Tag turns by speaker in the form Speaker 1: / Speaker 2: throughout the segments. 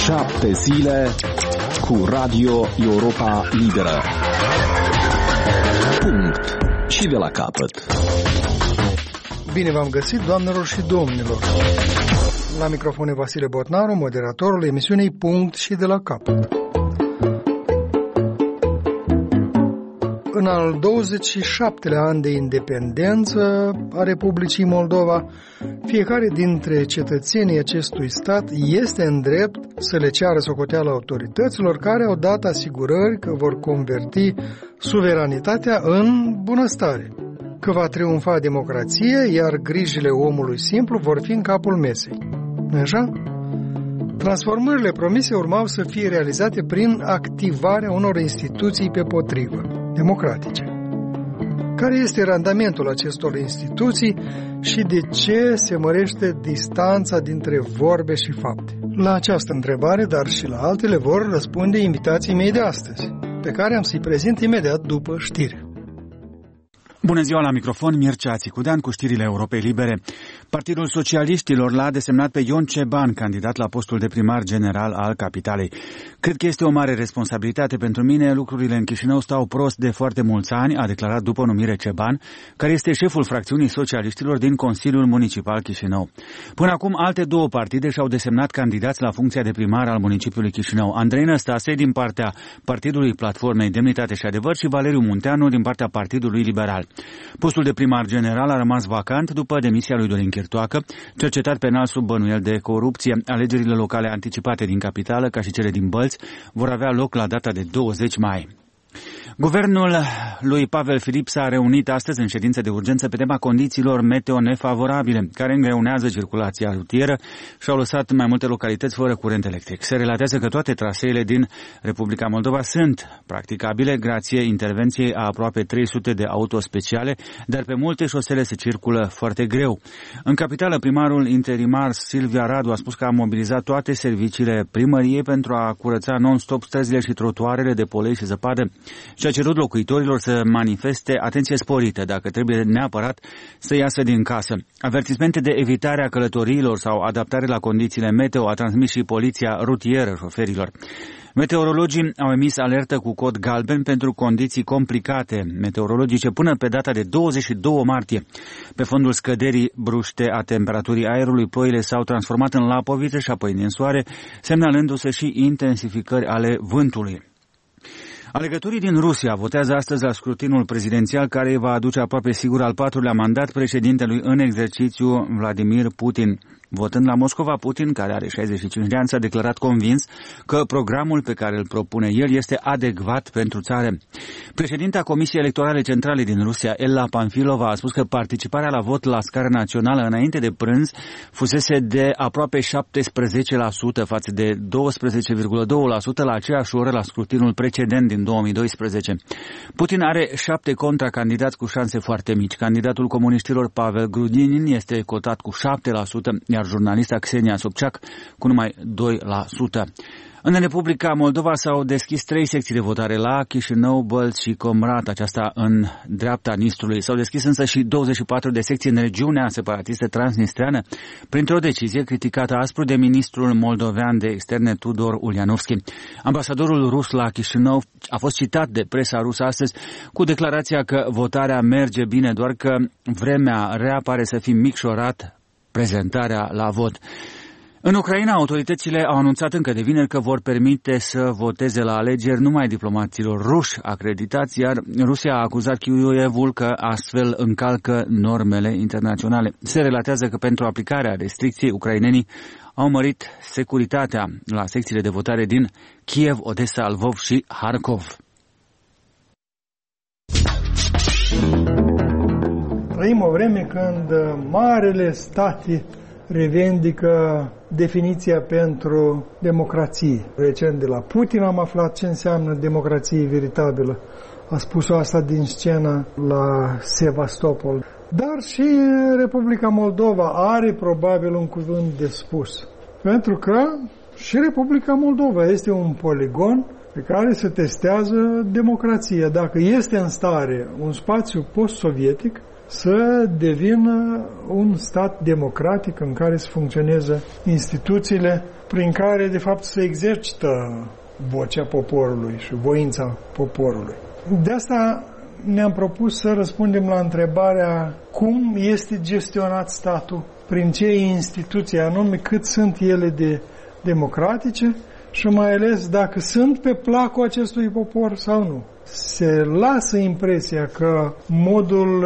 Speaker 1: 7 zile cu Radio Europa Liberă. Punct. Și de la capăt.
Speaker 2: Bine v-am găsit, doamnelor și domnilor. La microfon e Vasile Botnaru, moderatorul emisiunii Punct și de la capăt. În al 27-lea an de independență a Republicii Moldova, fiecare dintre cetățenii acestui stat este în drept să le ceară socoteală autorităților care au dat asigurări că vor converti suveranitatea în bunăstare, că va triumfa democrație, iar grijile omului simplu vor fi în capul mesei. Nu-i așa? Transformările promise urmau să fie realizate prin activarea unor instituții pe potrivă, democratice. Care este randamentul acestor instituții și de ce se mărește distanța dintre vorbe și fapte? La această întrebare, dar și la altele, vor răspunde invitații mei de astăzi, pe care am să-i prezint imediat după știri.
Speaker 3: Bună ziua, la microfon Mircea Țicudean cu știrile Europei Libere. Partidul Socialiștilor l-a desemnat pe Ion Ceban, candidat la postul de primar general al capitalei. Cred că este o mare responsabilitate pentru mine, lucrurile în Chișinău stau prost de foarte mulți ani, a declarat după numire Ceban, care este șeful fracțiunii Socialiștilor din Consiliul Municipal Chișinău. Până acum, alte două partide și-au desemnat candidați la funcția de primar al municipiului Chișinău. Andrei Năstase din partea Partidului Platformei Demnitate și Adevăr și Valeriu Munteanu din partea Partidului Liberal. Postul de primar general a rămas vacant după demisia lui Dorin Chirtoacă, cercetat penal sub bănuiel de corupție. Alegerile locale anticipate din capitală, ca și cele din Bălți, vor avea loc la data de 20 mai. Guvernul lui Pavel Filip s-a reunit astăzi în ședință de urgență pe tema condițiilor meteo nefavorabile, care îngreunează circulația rutieră și au lăsat mai multe localități fără curent electric. Se relatează că toate traseele din Republica Moldova sunt practicabile grație intervenției a aproape 300 de auto speciale, dar pe multe șosele se circulă foarte greu. În capitală, primarul interimar Silvia Radu a spus că a mobilizat toate serviciile primăriei pentru a curăța non-stop străzile și trotuarele de polei și zăpadă și a cerut locuitorilor să manifeste atenție sporită dacă trebuie neapărat să iasă din casă. Avertismente de evitare a călătoriilor sau adaptare la condițiile meteo a transmis și poliția rutieră șoferilor. Meteorologii au emis alertă cu cod galben pentru condiții complicate meteorologice până pe data de 22 martie. Pe fondul scăderii bruște a temperaturii aerului, ploile s-au transformat în lapovițe și apoi în soare, semnalându-se și intensificări ale vântului. Alegătorii din Rusia votează astăzi la scrutinul prezidențial care îi va aduce aproape sigur al patrulea mandat președintelui în exercițiu Vladimir Putin. Votând la Moscova, Putin, care are 65 de ani, s-a declarat convins că programul pe care îl propune el este adecvat pentru țară. Președinta Comisiei Electorale Centrale din Rusia, Ella Panfilova, a spus că participarea la vot la scară națională înainte de prânz fusese de aproape 17% față de 12,2% la aceeași oră la scrutinul precedent din 2012. Putin are 7 contracandidați cu șanse foarte mici. Candidatul comuniștilor Pavel Grudinin este cotat cu 7%, iar jurnalista Xenia Sobchak cu numai 2%. În Republica Moldova s-au deschis 3 secții de votare la Chișinău, Bălți și Comrat, aceasta în dreapta Nistrului. S-au deschis însă și 24 de secții în regiunea separatistă transnistreană, printr-o decizie criticată aspru de ministrul moldovean de externe Tudor Ulianovski. Ambasadorul rus la Chișinău a fost citat de presa rusă astăzi cu declarația că votarea merge bine, doar că vremea rea pare să fi micșorat prezentarea la vot. În Ucraina, autoritățile au anunțat încă de vineri că vor permite să voteze la alegeri numai diplomaților ruși acreditați, iar Rusia a acuzat Chiuievul că astfel încalcă normele internaționale. Se relatează că pentru aplicarea restricției, ucrainenii au mărit securitatea la secțiile de votare din Kiev, Odessa, Lvov și Harkov.
Speaker 2: Trăim o vreme când marele state revendică definiția pentru democrație. Recent de la Putin am aflat ce înseamnă democrație veritabilă. A spus-o asta din scena la Sevastopol. Dar și Republica Moldova are probabil un cuvânt de spus. Pentru că și Republica Moldova este un poligon pe care se testează democrația. Dacă este în stare un spațiu post-sovietic să devină un stat democratic în care să funcționeze instituțiile prin care, de fapt, se exercită vocea poporului și voința poporului. De asta ne-am propus să răspundem la întrebarea cum este gestionat statul, prin ce instituții anume, cât sunt ele de democratice și mai ales dacă sunt pe placul acestui popor sau nu. Se lasă impresia că modul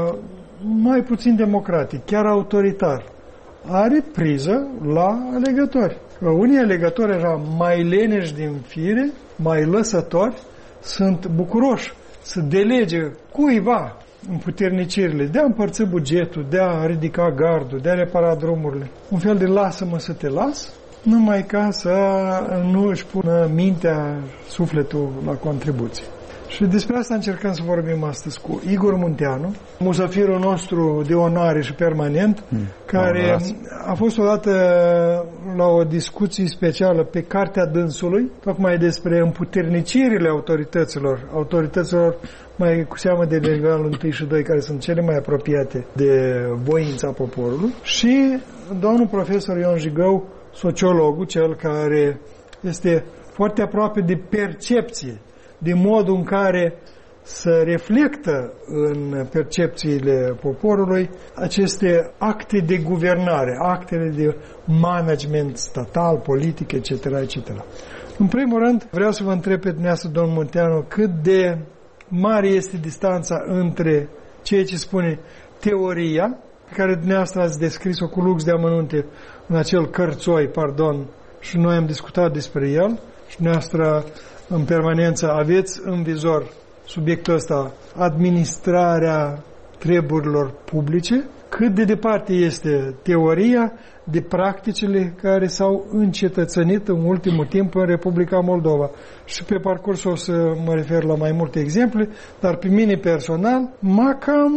Speaker 2: mai puțin democratic, chiar autoritar, are priză la alegători. Că unii alegători așa mai leneși din fire, mai lăsători, sunt bucuroși să delege cuiva împuternicirile, de a împărți bugetul, de a ridica gardul, de a repara drumurile. Un fel de lasă-mă să te las, numai ca să nu își pună mintea, sufletul la contribuție. Și despre asta încercăm să vorbim astăzi cu Igor Munteanu, musafirul nostru de onoare și permanent, care a fost odată la o discuție specială pe Cartea Dânsului, tocmai despre împuternicirile autorităților mai cu seamă de nivelul 1 și 2, care sunt cele mai apropiate de voința poporului, și domnul profesor Ion Jigău, sociologul, cel care este foarte aproape de percepție, de modul în care să reflectă în percepțiile poporului aceste acte de guvernare, actele de management statal, politic, etc., etc. În primul rând, vreau să vă întreb pe dumneavoastră, domnul Munteanu, cât de mare este distanța între ceea ce spune teoria, pe care dumneavoastră ați descris-o cu lux de amănunte în acel cărțoi, și noi am discutat despre el, și dumneavoastră în permanență aveți în vizor subiectul ăsta, administrarea treburilor publice, cât de departe este teoria de practicile care s-au încetățenit în ultimul timp în Republica Moldova. Și pe parcurs o să mă refer la mai multe exemple, dar pe mine personal m-a cam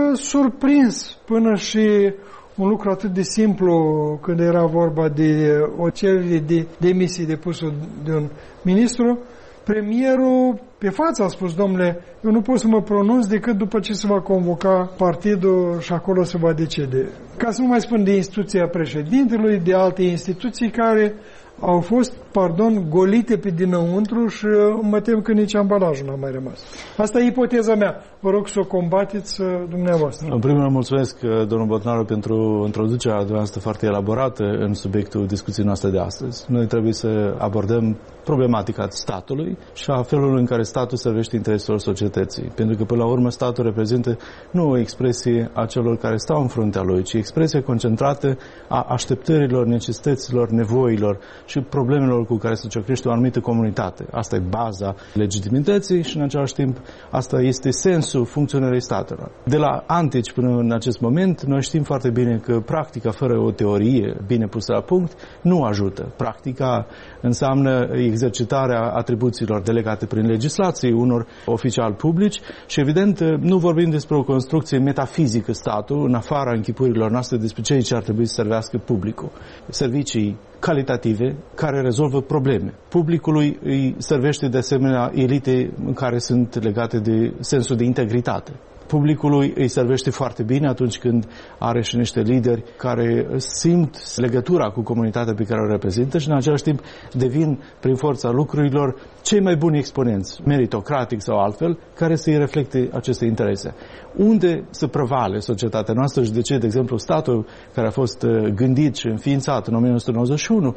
Speaker 2: surprins până și un lucru atât de simplu când era vorba de o cerere de demisie depusă de un ministru. Premierul pe față a spus: domnule, eu nu pot să mă pronunț decât după ce se va convoca partidul și acolo se va decide. Ca să nu mai spun de instituția președintelui, de alte instituții care au fost, golite pe dinăuntru și mă tem că nici ambalajul n-a mai rămas. Asta e ipoteza mea. Vă rog să o combateți dumneavoastră.
Speaker 4: În primul rând mulțumesc, domnul Botnaru, pentru introducerea dumneavoastră foarte elaborată în subiectul discuției noastre de astăzi. Noi trebuie să abordăm problematica statului și a felului în care statul servește intereselor societății. Pentru că, până la urmă, statul reprezintă nu o expresie a celor care stau în fruntea lui, ci expresie concentrată a așteptărilor, necesităților, nevoilor și problemelor cu care se ciocnește o anumită comunitate. Asta e baza legitimității și, în același timp, asta este sensul funcționării statelor. De la antici până în acest moment, noi știm foarte bine că practica fără o teorie bine pusă la punct nu ajută. Practica înseamnă exercitarea atribuțiilor delegate prin legislație unor oficiali publici și, evident, nu vorbim despre o construcție metafizică statul, în afara închipuirilor noastre despre ceea ce ar trebui să servească publicul. Servicii calitative care rezolvă probleme. Publicului îi servește de asemenea elite care sunt legate de sensul de integritate. Publicului îi servește foarte bine atunci când are și niște lideri care simt legătura cu comunitatea pe care o reprezintă și în același timp devin, prin forța lucrurilor, cei mai buni exponenți, meritocratic sau altfel, care să-i reflecte aceste interese. Unde se prevale societatea noastră și de ce, de exemplu, statul care a fost gândit și înființat în 1991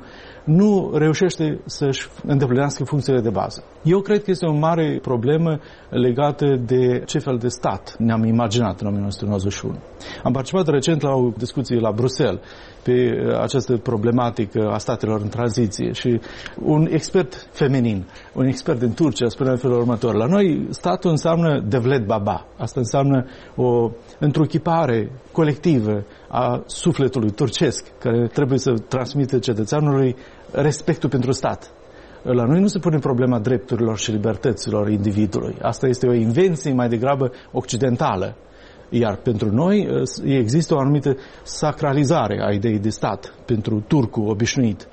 Speaker 4: nu reușește să-și îndeplinească funcțiile de bază. Eu cred că este o mare problemă legată de ce fel de stat ne-am imaginat în 1991. Am participat recent la o discuție la Bruxelles pe această problematică a statelor în tranziție și un expert feminin, un expert din Turcia, spunea în felul următor: la noi statul înseamnă devlet baba. Asta înseamnă o întruchipare colectivă a sufletului turcesc care trebuie să transmită cetățeanului respectul pentru stat. La noi nu se pune problema drepturilor și libertăților individului. Asta este o invenție mai degrabă occidentală. Iar pentru noi există o anumită sacralizare a ideii de stat pentru turcul obișnuit.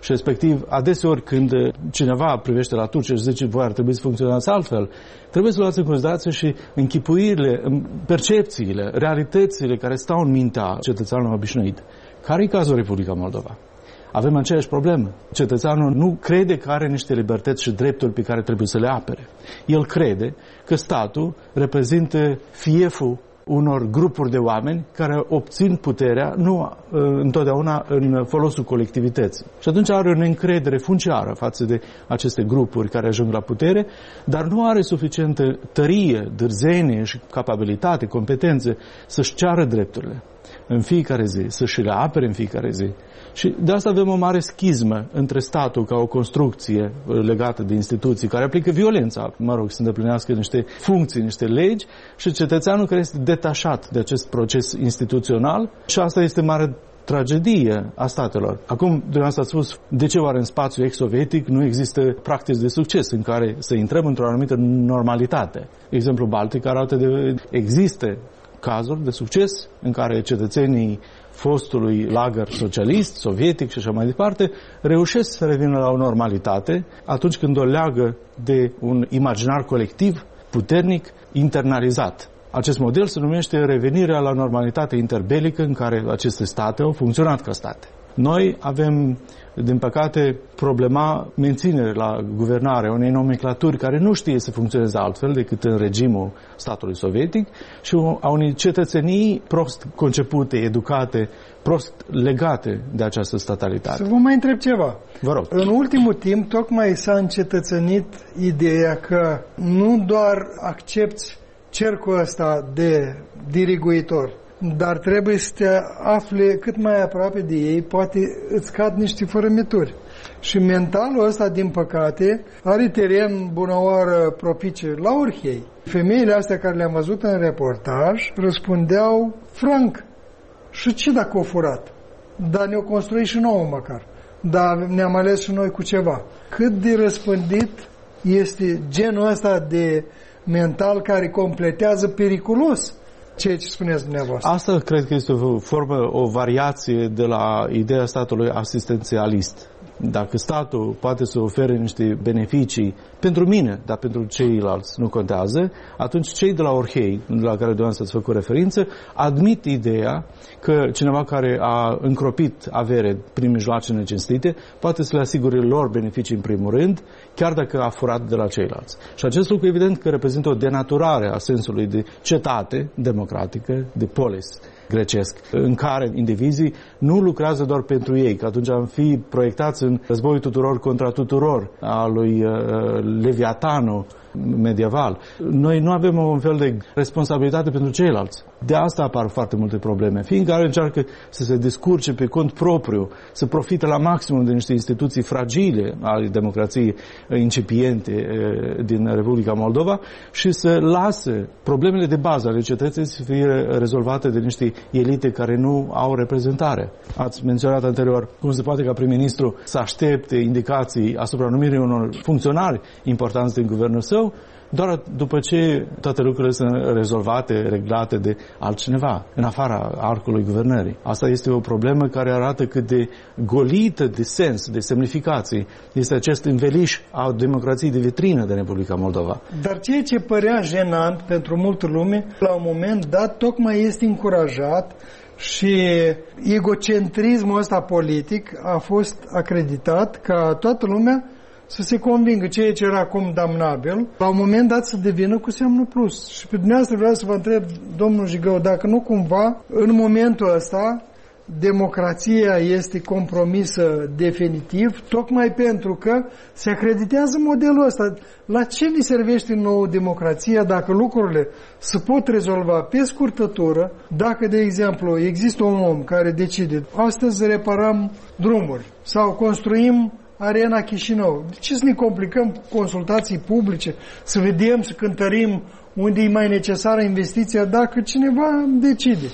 Speaker 4: Și respectiv, adeseori când cineva privește la Turcia și zice voi ar trebui să funcționați altfel, trebuie să luați în considerație și închipuirile, percepțiile, realitățile care stau în mintea cetățeanului obișnuit. Care e cazul Republica Moldova? Avem aceeași problemă. Cetățeanul nu crede că are niște libertăți și drepturi pe care trebuie să le apere. El crede că statul reprezintă fieful unor grupuri de oameni care obțin puterea nu întotdeauna în folosul colectivității. Și atunci are o neîncredere funciară față de aceste grupuri care ajung la putere, dar nu are suficientă tărie, dârzenie și capabilitate, competențe să-și ceară drepturile în fiecare zi, să-și le apere în fiecare zi. Și de asta avem o mare schismă între statul ca o construcție legată de instituții care aplică violența, să îndeplinească niște funcții, niște legi, și cetățeanul care este detașat de acest proces instituțional, și asta este mare tragedie a statelor. Acum, dumneavoastră ați spus, de ce oare în spațiul ex-sovietic nu există practici de succes în care să intrăm într-o anumită normalitate? Exemplu Baltic arată de există cazuri de succes în care cetățenii fostului lagăr socialist, sovietic și așa mai departe, reușesc să revină la o normalitate atunci când o leagă de un imaginar colectiv puternic, internalizat. Acest model se numește revenirea la normalitate interbelică în care aceste state au funcționat ca state. Noi avem, din păcate, problema menținerii la guvernare unei nomenclaturi care nu știe să funcționeze altfel decât în regimul statului sovietic și a unei cetățenii prost concepute, educate, prost legate de această statalitate.
Speaker 2: Să vă mai întreb ceva.
Speaker 4: Vă rog.
Speaker 2: În ultimul timp, tocmai s-a încetățenit ideea că nu doar accepți cercul ăsta de diriguitor, dar trebuie să te afli cât mai aproape de ei, poate îți cad niște fărâmituri. Și mentalul ăsta, din păcate, are teren bunăoară propice la Orhei. Femeile astea care le-am văzut în reportaj răspundeau franc. Și ce dacă o furat? Dar ne-o construi și nouă măcar. Dar ne-am ales și noi cu ceva. Cât de răspândit este genul ăsta de mental care completează periculos ceea ce spuneți dumneavoastră.
Speaker 4: Asta cred că este o formă, o variație de la ideea statului asistențialist. Dacă statul poate să ofere niște beneficii pentru mine, dar pentru ceilalți nu contează, atunci cei de la Orhei, la care dumneavoastră ați făcut referință, admit ideea că cineva care a încropit avere prin mijloace necinstite poate să le asigure lor beneficii în primul rând, chiar dacă a furat de la ceilalți. Și acest lucru evident că reprezintă o denaturare a sensului de cetate democratică, de polis grecesc, în care indivizii nu lucrează doar pentru ei, că atunci am fi proiectați în războiul tuturor contra tuturor al lui Leviatanu medieval. Noi nu avem un fel de responsabilitate pentru ceilalți. De asta apar foarte multe probleme. Fiecare încearcă să se descurce pe cont propriu, să profite la maximum de niște instituții fragile ale democrației incipiente din Republica Moldova și să lase problemele de bază ale cetății să fie rezolvate de niște elite care nu au reprezentare. Ați menționat anterior cum se poate ca prim-ministru să aștepte indicații asupra numirii unor funcționari importanți din guvernul său, doar după ce toate lucrurile sunt rezolvate, reglate de altcineva, în afara arcului guvernării. Asta este o problemă care arată cât de golită de sens, de semnificații este acest înveliș a democrației de vitrină de Republica Moldova.
Speaker 2: Dar ceea ce părea jenant pentru multă lume, la un moment dat, tocmai este încurajat și egocentrismul ăsta politic a fost acreditat ca toată lumea să se convingă ceea ce era acum damnabil, la un moment dat să devină cu semnul plus. Și pe dumneavoastră vreau să vă întreb, domnul Jigău, dacă nu cumva, în momentul ăsta, democrația este compromisă definitiv, tocmai pentru că se acreditează modelul ăsta. La ce ne servește nouă democrația dacă lucrurile se pot rezolva pe scurtătură, dacă, de exemplu, există un om care decide, astăzi reparăm drumuri sau construim Arena Chișinău. De ce să ne complicăm cu consultații publice, să vedem, să cântărim unde e mai necesară investiția dacă cineva decide?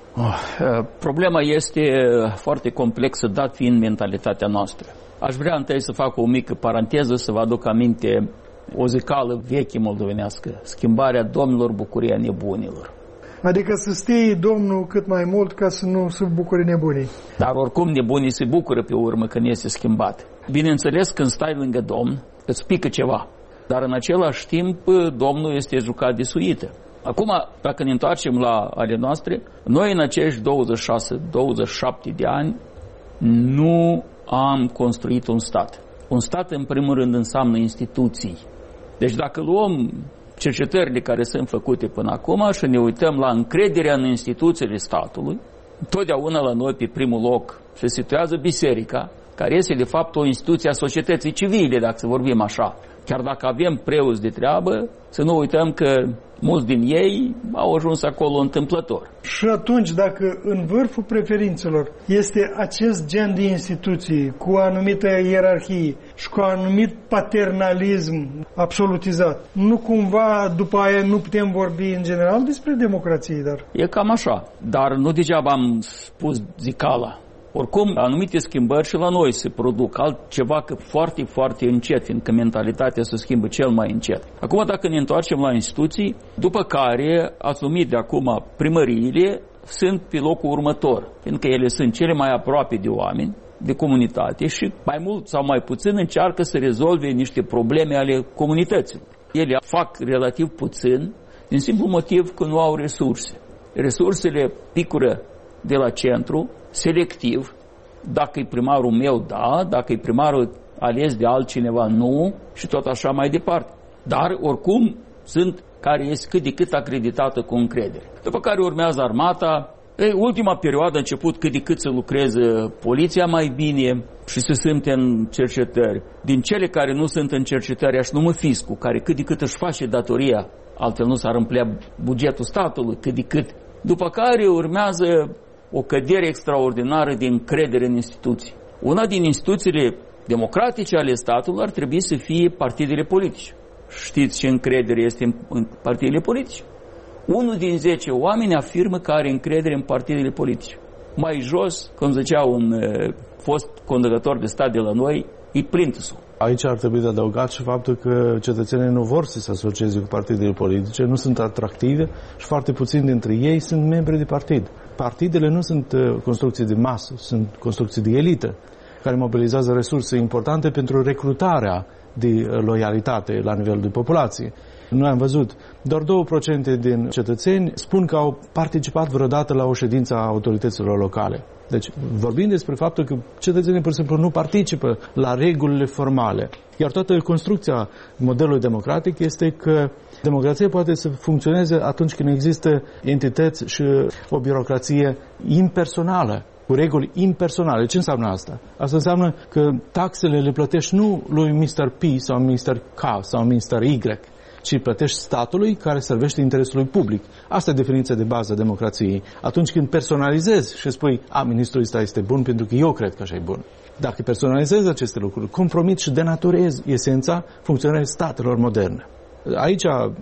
Speaker 5: Problema este foarte complexă, dat fiind mentalitatea noastră. Aș vrea întâi să fac o mică paranteză, să vă aduc aminte o zicală veche moldovenească: schimbarea domnilor, bucuria nebunilor.
Speaker 2: Adică să stea domnul cât mai mult ca să nu se bucure nebunii.
Speaker 5: Dar oricum nebunii se bucură pe urmă când este schimbat. Bineînțeles, când stai lângă domn, îți pică ceva. Dar în același timp, domnul este jucat de suită. Acum, dacă ne întoarcem la ale noastre, noi în acești 26-27 de ani nu am construit un stat. Un stat, în primul rând, înseamnă instituții. Deci dacă luăm cercetările care sunt făcute până acum și ne uităm la încrederea în instituțiile statului, totdeauna la noi pe primul loc se situează biserica, care este de fapt o instituție a societății civile, dacă să vorbim așa. Chiar dacă avem preoți de treabă, să nu uităm că mulți din ei au ajuns acolo întâmplător.
Speaker 2: Și atunci, dacă în vârful preferințelor este acest gen de instituții cu o anumită ierarhie și cu un anumit paternalism absolutizat, nu cumva după aia nu putem vorbi în general despre democrație, dar...
Speaker 5: E cam așa, dar nu degeaba am spus zicala. Oricum, anumite schimbări și la noi se produc, altceva că foarte, foarte încet, fiindcă mentalitatea se schimbă cel mai încet. Acum, dacă ne întoarcem la instituții, după care ați numit de acum primăriile, sunt pe locul următor, fiindcă ele sunt cele mai aproape de oameni, de comunitate și mai mult sau mai puțin încearcă să rezolve niște probleme ale comunității. Ele fac relativ puțin, din simplu motiv că nu au resurse. Resursele picură de la centru, selectiv, dacă e primarul meu, da, dacă e primarul ales de altcineva, nu, și tot așa mai departe. Dar, oricum, sunt care este cât de cât acreditată cu încredere. După care urmează armata, ultima perioadă a început cât de cât să lucreze poliția mai bine și să sunt în cercetări. Din cele care nu sunt în cercetări, aș numă fiscul, care cât de cât își face datoria, altfel nu s-ar împlea bugetul statului, cât de cât. După care urmează o cădere extraordinară de încredere în instituții. Una din instituțiile democratice ale statului ar trebui să fie partidele politice. Știți ce încredere este în partidele politice? 1 din 10 oameni afirmă că are încredere în partidele politice. Mai jos, cum zicea un fost conducător de stat de la noi, e plintusul.
Speaker 4: Aici ar trebui de adăugat și faptul că cetățenii nu vor să se asocieze cu partidele politice, nu sunt atractive și foarte puțini dintre ei sunt membri de partid. Partidele nu sunt construcții de masă, sunt construcții de elită, care mobilizează resurse importante pentru recrutarea de loialitate la nivelul de populație. Noi am văzut, doar 2% din cetățeni spun că au participat vreodată la o ședință a autorităților locale. Deci vorbim despre faptul că cetățenii, pur și simplu, nu participă la regulile formale. Iar toată construcția modelului democratic este că democrația poate să funcționeze atunci când există entități și o birocrație impersonală, cu reguli impersonale. Ce înseamnă asta? Asta înseamnă că taxele le plătești nu lui Mr. P sau Mr. K sau Mr. Y, ci plătești statului care servește interesului public. Asta e definiția de bază a democrației. Atunci când personalizezi și spui, ministrul ăsta este bun pentru că eu cred că așa e bun. Dacă personalizezi aceste lucruri, compromiți și denaturezi esența funcționării statelor moderne. Aici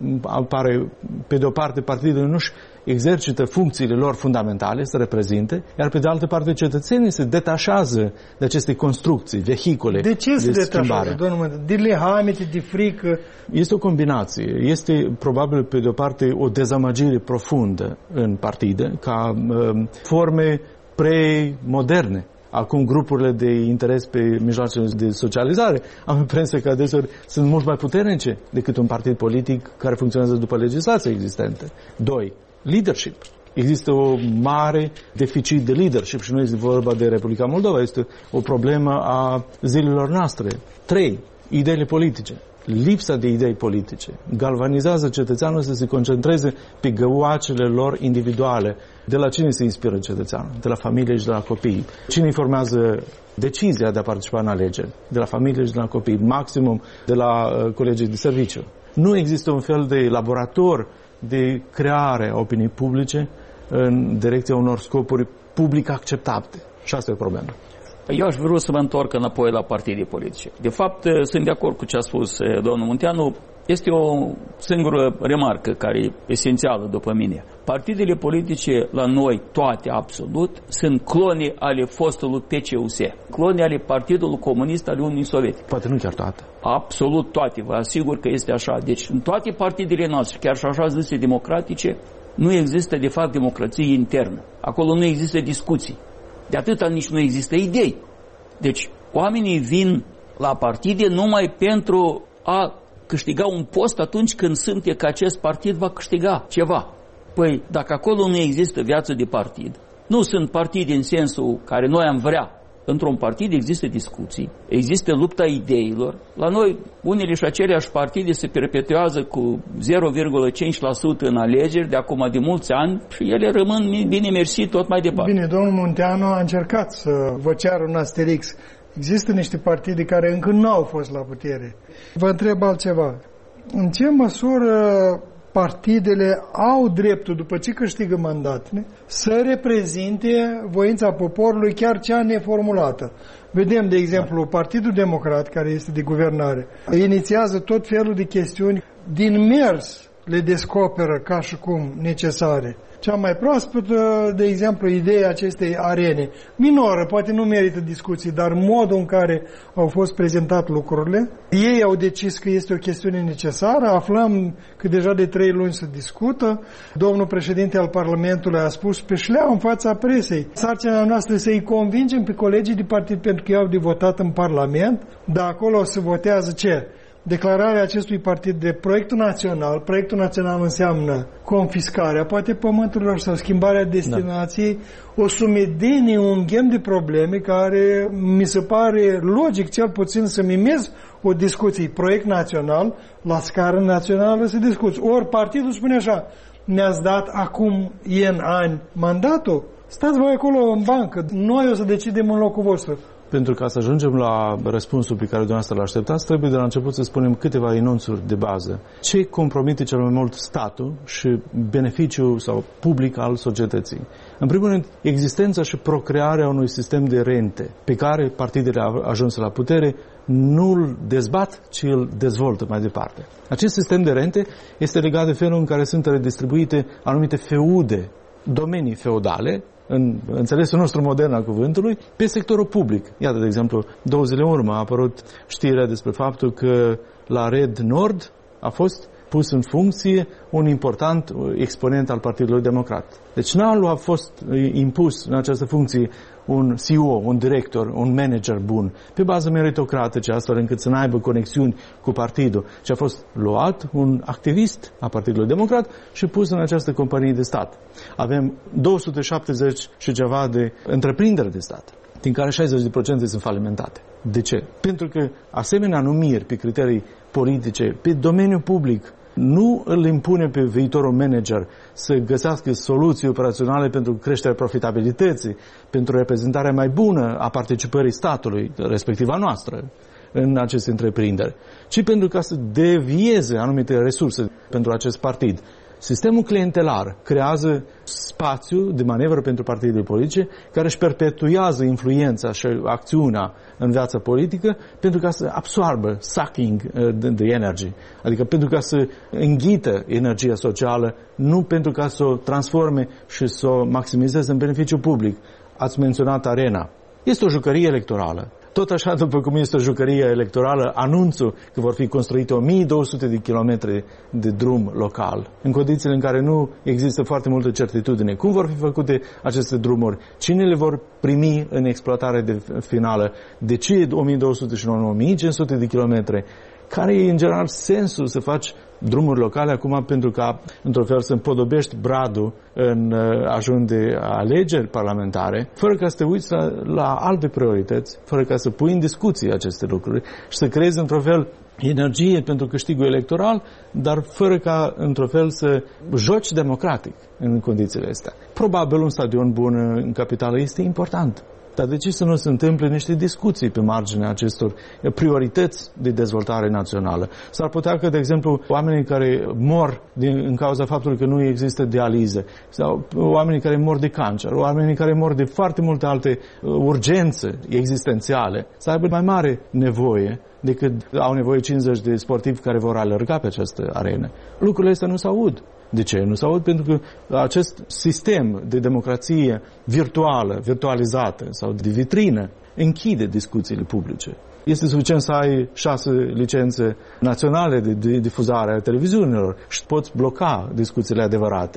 Speaker 4: apare, pe de o parte, partidele nu-și exercită funcțiile lor fundamentale, să reprezinte, iar pe de altă parte cetățenii se detașează de aceste construcții, vehicule de schimbare. De ce se detașează, domnule? De lehamete, de frică? Este o combinație. Este probabil, pe de o parte, o dezamăgire profundă în partide, ca forme pre-moderne. Acum grupurile de interes pe mijloacele de socializare, am impresia că adeseori sunt mult mai puternice decât un partid politic care funcționează după legislația existentă. 2. Leadership. Există o mare deficit de leadership și nu este vorba de Republica Moldova, este o problemă a zilelor noastre. 3. Ideile politice. Lipsa de idei politice galvanizează cetățeanul să se concentreze pe găoacele lor individuale. De la cine se inspiră cetățeanul? De la familie și de la copii. Cine informează decizia de a participa în alegeri? De la familie și de la copii. Maximum de la colegii de serviciu. Nu există un fel de laborator de creare a opiniei publice în direcția unor scopuri public acceptabile. Și asta e o problemă.
Speaker 5: Eu aș vrea să mă întorc înapoi la partide politice. De fapt, sunt de acord cu ce a spus domnul Munteanu. Este o singură remarcă care e esențială după mine. Partidele politice la noi, toate absolut, sunt clone ale fostului PCUS, clone ale Partidului Comunist al Uniunii Sovietice.
Speaker 4: Poate nu chiar toate.
Speaker 5: Absolut toate, vă asigur că este așa. Deci în toate partidele noastre, chiar și așa zise democratice, nu există de fapt democrație internă. Acolo nu există discuții. De atâta nici nu există idei. Deci oamenii vin la partide numai pentru a câștiga un post atunci când simte că acest partid va câștiga ceva. Păi dacă acolo nu există viață de partid, nu sunt partide în sensul care noi am vrea. Într-un partid există discuții, există lupta ideilor. La noi, unele și aceleași partide se perpetuează cu 0,5% în alegeri de acum de mulți ani și ele rămân bine mersi tot mai departe.
Speaker 2: Bine, domnul Munteanu a încercat să vă ceară un asterix. Există niște partide care încă nu au fost la putere. Vă întreb altceva. În ce măsură partidele au dreptul, după ce câștigă mandatele, să reprezinte voința poporului, chiar cea neformulată? Vedem, de exemplu, Partidul Democrat, care este de guvernare, inițiază tot felul de chestiuni, din mers le descoperă ca și cum necesare. Cea mai proaspătă, de exemplu, ideea acestei arene, minoră, poate nu merită discuții, dar modul în care au fost prezentate lucrurile, ei au decis că este o chestiune necesară, aflăm că deja de 3 luni se discută, domnul președinte al Parlamentului a spus pe șleau în fața presei, sarcina noastră este să-i convingem pe colegii de partid pentru că ei au de votat în Parlament, dar acolo se votează ce? Declararea acestui partid de proiectul național. Proiectul național înseamnă confiscarea poate pământurilor sau schimbarea destinației, o sumedenie, un ghem de probleme care mi se pare logic cel puțin să mimez o discuție. Proiect național, la scară națională se discuți. Ori partidul spune așa, ne-ați dat acum N ani mandatul, stați voi acolo în bancă, noi o să decidem în locul vostru.
Speaker 4: Pentru ca să ajungem la răspunsul pe care dumneavoastră l-așteptați, trebuie de la început să spunem câteva enunțuri de bază. Ce compromite cel mai mult statul și beneficiul sau public al societății? În primul rând, existența și procrearea unui sistem de rente pe care partidele ajunse la putere nu îl dezbat, ci îl dezvoltă mai departe. Acest sistem de rente este legat de felul în care sunt redistribuite anumite feude, domenii feudale, în înțelesul nostru modern al cuvântului, pe sectorul public. Iată, de exemplu, 2 zile în urmă a apărut știrea despre faptul că la Red Nord a fost pus în funcție un important exponent al Partidului Democrat. Deci n-a fost impus în această funcție un CEO, un director, un manager bun, pe bază meritocratice, astfel încât să n-aibă conexiuni cu partidul, ci a fost luat un activist a Partidului Democrat și pus în această companie de stat. Avem 270 și ceva de întreprinderi de stat, din care 60% sunt falimentate. De ce? Pentru că asemenea numiri pe criterii politice, pe domeniul public, nu îl impune pe viitorul manager să găsească soluții operaționale pentru creșterea profitabilității, pentru reprezentarea mai bună a participării statului, respectiv a noastră, în aceste întreprinderi, ci pentru ca să devieze anumite resurse pentru acest partid. Sistemul clientelar creează spațiu de manevră pentru partidele politice care își perpetuează influența și acțiunea în viața politică pentru ca să absoarbă sucking de energy, adică pentru ca să înghită energia socială, nu pentru ca să o transforme și să o maximizeze în beneficiu public. Ați menționat arena. Este o jucărie electorală. Tot așa, după cum este o jucărie electorală, anunțul că vor fi construite 1200 de kilometri de drum local, în condițiile în care nu există foarte multă certitudine. Cum vor fi făcute aceste drumuri? Cine le vor primi în exploatare finală? De ce 1200 și nu 1500 de kilometri? Care e, în general, sensul să faci drumuri locale acum pentru ca, într-un fel, să împodobești bradul în ajun de alegeri parlamentare, fără ca să te uiți la alte priorități, fără ca să pui în discuție aceste lucruri și să creezi, într-un fel, energie pentru câștigul electoral, dar fără ca, într-un fel, să joci democratic în condițiile astea. Probabil un stadion bun în capitală este important. Dar de ce să nu se întâmple niște discuții pe marginea acestor priorități de dezvoltare națională? S-ar putea că, de exemplu, oamenii care mor în cauza faptului că nu există dializă, sau oamenii care mor de cancer, oamenii care mor de foarte multe alte urgențe existențiale, să aibă mai mare nevoie decât au nevoie 50 de sportivi care vor alerga pe această arenă. Lucrurile astea nu se aud. De ce? Nu se aud pentru că acest sistem de democrație virtuală, virtualizată sau de vitrină închide discuțiile publice. Este suficient să ai 6 licențe naționale de difuzare a televiziunilor și poți bloca discuțiile adevărate.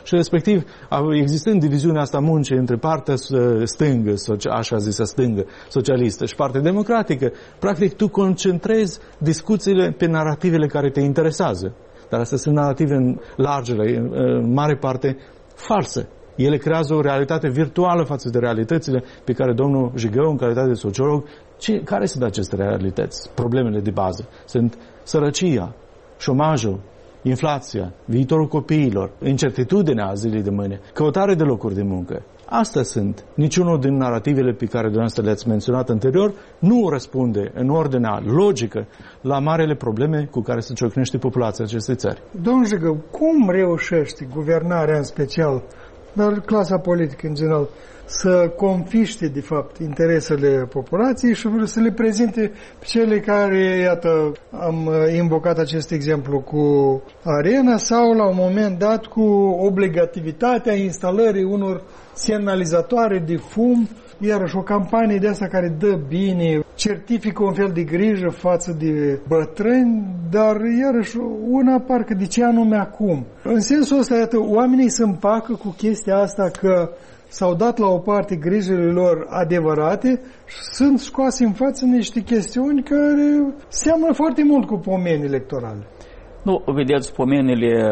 Speaker 4: Și respectiv, existând diviziunea asta muncii între partea stângă, așa zisă stângă, socialistă și partea democratică, practic tu concentrezi discuțiile pe narativele care te interesează. Dar astea sunt narative largele, în mare parte false. Ele creează o realitate virtuală față de realitățile pe care domnul Jigău, în calitate de sociolog, care sunt aceste realități? Problemele de bază. Sunt sărăcia, șomajul, inflația, viitorul copiilor, incertitudinea zilei de mâine, căutare de locuri de muncă. Astea sunt. Niciunul din narativele pe care dumneavoastră le-ați menționat anterior nu răspunde în ordinea logică la marele probleme cu care se ciocnește populația acestei țări.
Speaker 2: Domnul Jigău, cum reușește guvernarea în special, dar clasa politică în general, să confiște, de fapt, interesele populației și să le prezinte pe cele care, iată, am invocat acest exemplu cu Arena sau, la un moment dat, cu obligativitatea instalării unor semnalizatoare de fum, iarăși o campanie de asta care dă bine, certifică un fel de grijă față de bătrâni, dar iarăși una parcă de ce anume acum. În sensul ăsta, iată, oamenii se împacă cu chestia asta că s-au dat la o parte grijile lor adevărate și sunt scoase în față niște chestiuni care seamănă foarte mult cu pomeni electorale.
Speaker 5: Nu, vedeți, pomenile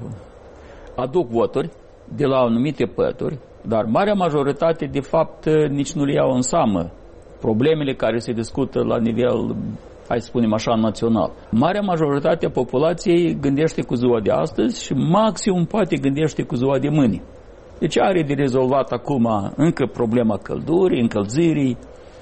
Speaker 5: aduc voturi de la anumite pături, dar marea majoritate, de fapt, nici nu le iau în seamă problemele care se discută la nivel, hai să spunem așa, național. Marea majoritate a populației gândește cu ziua de astăzi și maximum poate gândește cu ziua de mâine. Deci are de rezolvat acum încă problema căldurii, încălzirii,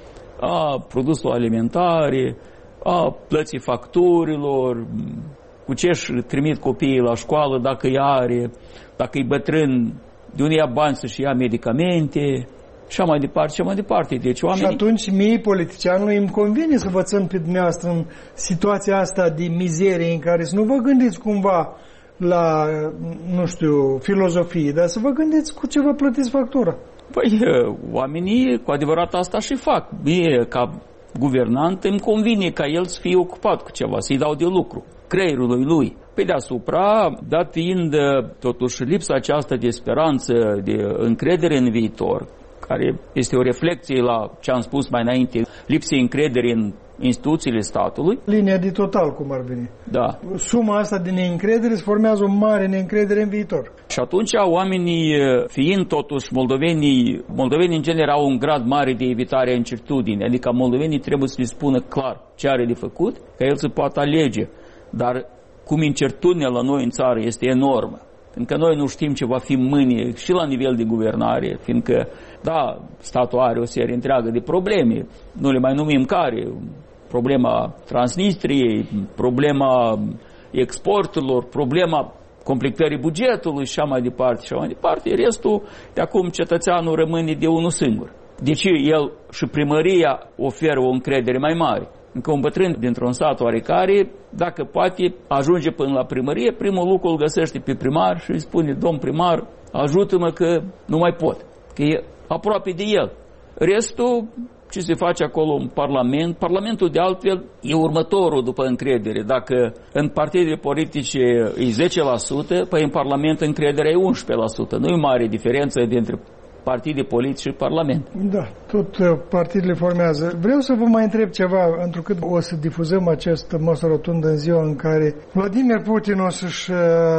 Speaker 5: a produselor alimentare, a plății facturilor, cu ce își trimit copiii la școală dacă îi are, dacă e bătrân, de unde ia bani să-și ia medicamente, și mai departe, și mai departe. Deci, oamenii... Și
Speaker 2: atunci mie, politicianului, îmi convine să vă țin pe dumneavoastră în situația asta de mizerie în care să nu vă gândiți cumva la, nu știu, filozofie, dar să vă gândiți cu ce vă plătiți factura.
Speaker 5: Păi, oamenii cu adevărat asta și fac. Mie, ca guvernant, îmi convine ca el să fie ocupat cu ceva, să-i dau de lucru creierului lui. Pe deasupra, dat fiind totuși lipsa aceasta de speranță, de încredere în viitor, care este o reflecție la ce am spus mai înainte, lipsei încredere în instituțiile statului.
Speaker 2: Linia de total, cum ar veni.
Speaker 5: Da.
Speaker 2: Suma asta de neîncredere se formează o mare neîncredere în viitor.
Speaker 5: Și atunci oamenii, fiind totuși moldovenii în general au un grad mare de evitare a incertitudinii, adică moldovenii trebuie să le spună clar ce are de făcut, ca el să poată alege. Dar cum incertitudinea la noi în țară este enormă, fiindcă noi nu știm ce va fi mâine și la nivel de guvernare, fiindcă, da, statul are o serie întreagă de probleme, nu le mai numim care, problema Transnistriei, problema exporturilor, problema completării bugetului și așa mai departe, și așa mai departe. Restul, de acum, cetățeanul rămâne de unul singur. Deci el și primăria oferă o încredere mai mare. Încă un bătrân dintr-un sat oarecare, dacă poate, ajunge până la primărie, primul lucru îl găsește pe primar și îi spune: domn primar, ajută-mă că nu mai pot, că e aproape de el. Restul, ce se face acolo în Parlament, Parlamentul de altfel e următorul după încredere. Dacă în partidele politice e 10%, păi în Parlament încrederea e 11%. Nu e mare diferență dintre partide politice și Parlament.
Speaker 2: Da, tot partidele formează. Vreau să vă mai întreb ceva, întrucât o să difuzăm acest masă rotundă în ziua în care Vladimir Putin o să-și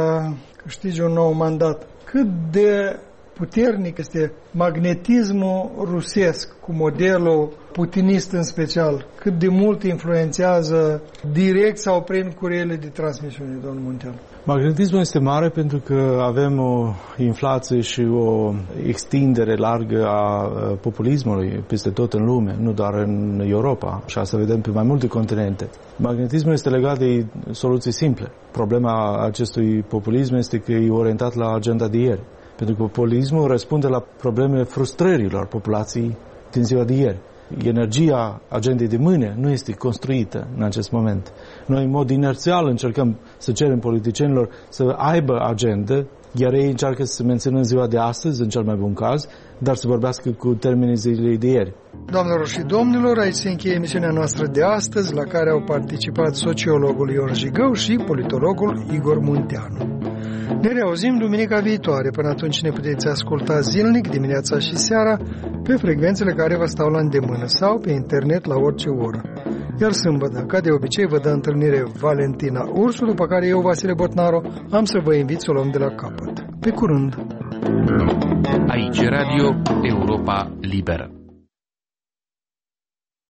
Speaker 2: câștige un nou mandat. Cât de puternic este magnetismul rusesc cu modelul putinist în special? Cât de mult influențează direct sau prin curele de transmisiune, domnul Munteanu?
Speaker 4: Magnetismul este mare pentru că avem o inflație și o extindere largă a populismului peste tot în lume, nu doar în Europa, și asta vedem pe mai multe continente. Magnetismul este legat de soluții simple. Problema acestui populism este că e orientat la agenda de ieri. Pentru că populismul răspunde la problemele frustrărilor populației din ziua de ieri. Energia agendei de mâine nu este construită în acest moment. Noi, în mod inerțial, încercăm să cerem politicienilor să aibă agendă, iar ei încearcă să se mențină în ziua de astăzi, în cel mai bun caz, dar să vorbească cu termenii zilei de ieri.
Speaker 2: Doamnelor și domnilor, aici se încheie emisiunea noastră de astăzi, la care au participat sociologul Ion Jigău și politologul Igor Munteanu. Ne reauzim duminica viitoare. Până atunci ne puteți asculta zilnic, dimineața și seara, pe frecvențele care vă stau la îndemână sau pe internet la orice oră. Iar sâmbătă, ca de obicei, vă dă întâlnire Valentina Ursu, după care eu, Vasile Botnaru, am să vă invit să o luăm de la capăt. Pe curând!
Speaker 6: Aici Radio Europa Liberă.